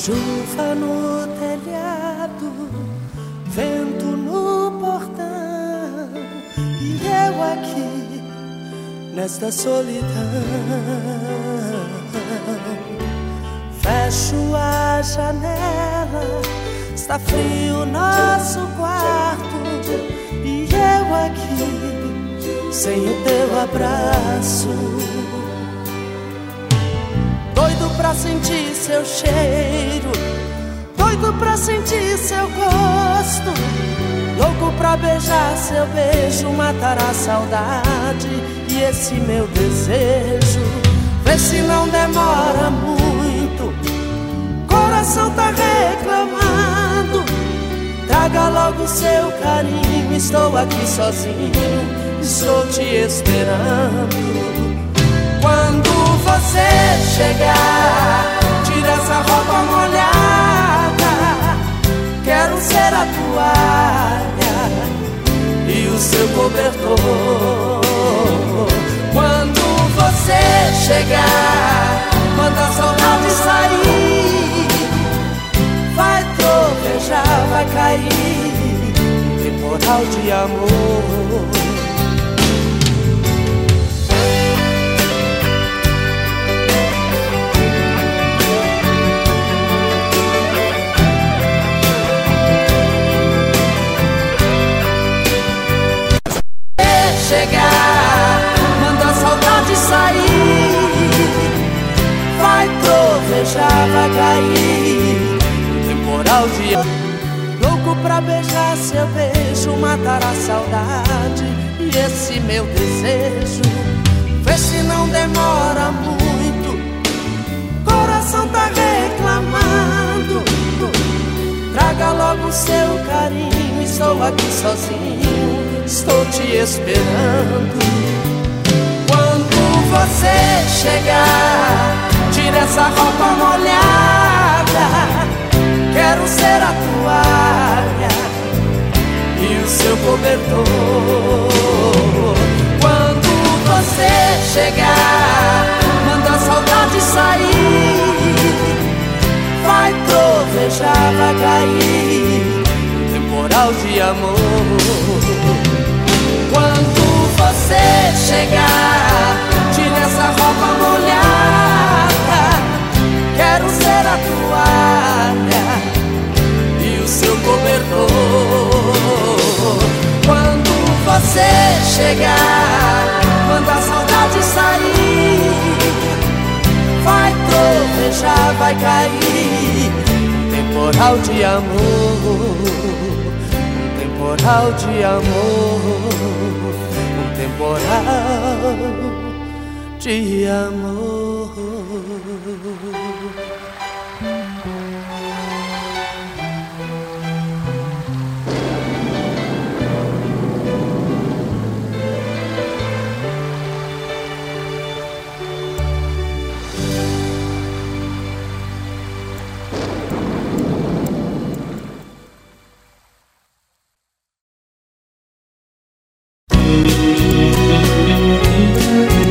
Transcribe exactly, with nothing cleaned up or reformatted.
Chuva no telhado, vento no portão, e eu aqui nesta solidão. Fecho a janela, está frio o nosso quarto, e eu aqui sem o teu abraço. Doido pra sentir seu cheiro, doido pra sentir seu gosto, louco pra beijar seu beijo, matar a saudade e esse meu desejo. Vê se não demora muito, coração tá reclamando. Traga logo seu carinho, estou aqui sozinho, estou te esperando. Quando você chegar, tira essa roupa molhada, quero ser a toalha e o seu cobertor. Quando você chegar, manda a saudade sair, vai trovejar, vai cair um temporal de amor. Chegar, manda a saudade sair, vai trovejar, vai cair um temporal de amor. Louco pra beijar seu beijo, matar a saudade e esse meu desejo. Vê se não demora muito, coração tá reclamando. Traga logo seu carinho, estou aqui sozinho, estou te esperando. Quando você chegar, tira essa roupa molhada, quero ser a toalha e o seu cobertor. Quando você chegar, manda a saudade sair, vai trovejar, vai cair um temporal de amor. Quando você chegar, tira essa roupa molhada, quero ser a toalha e o seu cobertor. Quando você chegar, manda a saudade sair, vai trovejar, vai cair um temporal de amor, um temporal de amor, um temporal de amor.